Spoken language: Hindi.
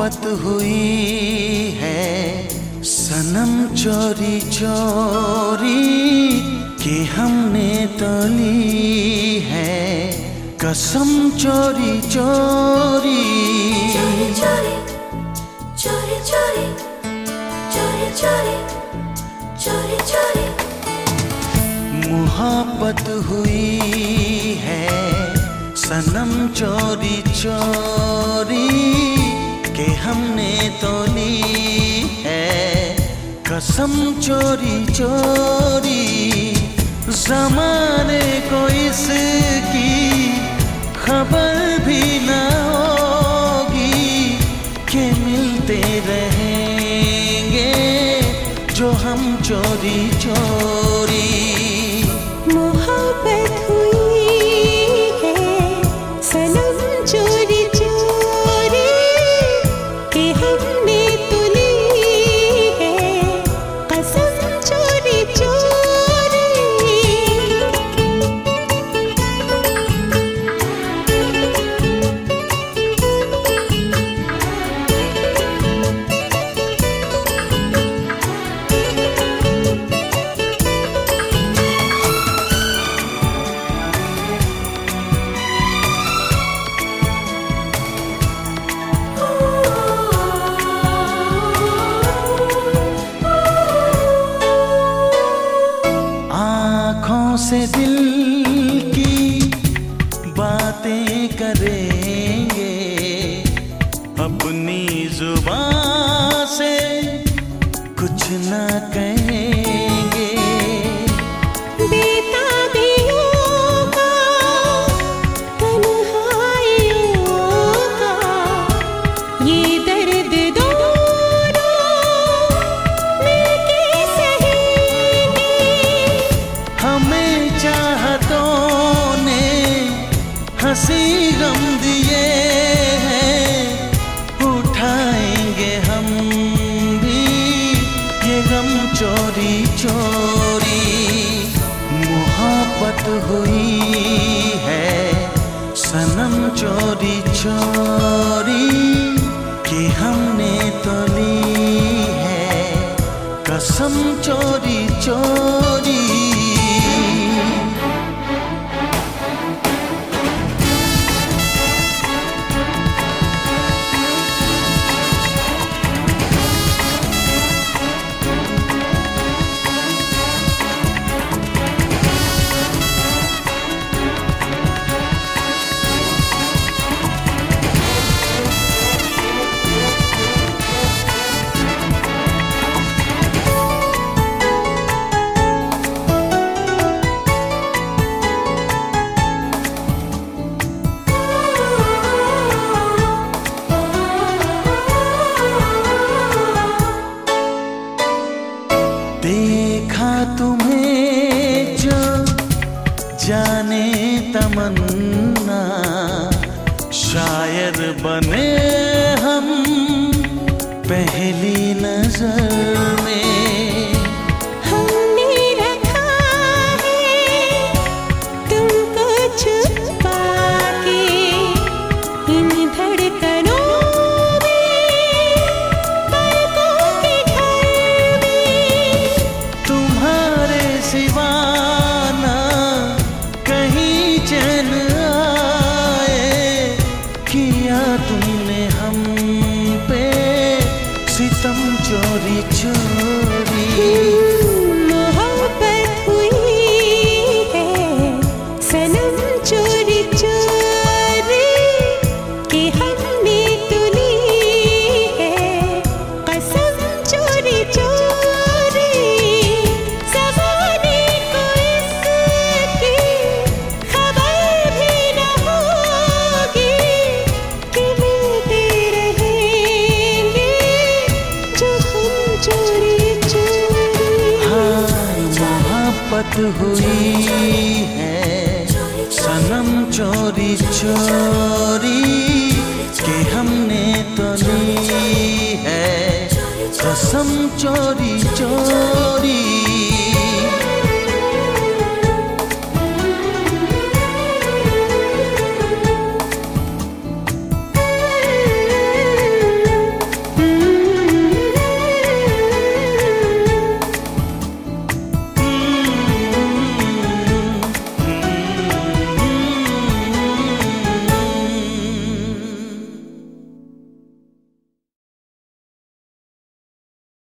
मोहब्बत हुई है सनम चोरी चोरी कि हमने तो ली है कसम चोरी चोरी। चोरी चोरी चोरी चोरी चोरी चोरी चोरी चोरी मोहब्बत हुई है सनम चोरी चोरी कि हमने तो ली है कसम चोरी चोरी। ज़माने को इसकी खबर भी न होगी कि मिलते रहेंगे जो हम चोरी चोरी। मोहब्बत हुई है सनम चोरी चोरी कि हमने तो ली है कसम चोरी चोरी। से दिल की बातें करेंगे अपनी जुबान से कुछ न कहेंगे। बेताबियों का तन्हाइयों का ये दर्द दोनों मिलके सहेंगे। हमें चाहतों ने हंसी गम दिए हैं उठाएंगे हम भी ये गम चोरी चोरी। मोहब्बत हुई है सनम चोरी चोरी कि हमने तो ली है कसम चोरी चोरी। देखा तुम्हें जो जाने तमन्ना शायर बने हम पहली नजर में। हमने रखा है तुमको छुपा के इन धड़कनों सिवाना कहीं चैन आए किया तुमने हम पे सितम चोरी चोरी। मोहब्बत हुई है सनम चोरी चोरी कि हमने तो ली है कसम चोरी चोरी। मोहब्बत हुई है सनम चोरी चोरी कि हमने तो ली है कसम चोरी चोरी।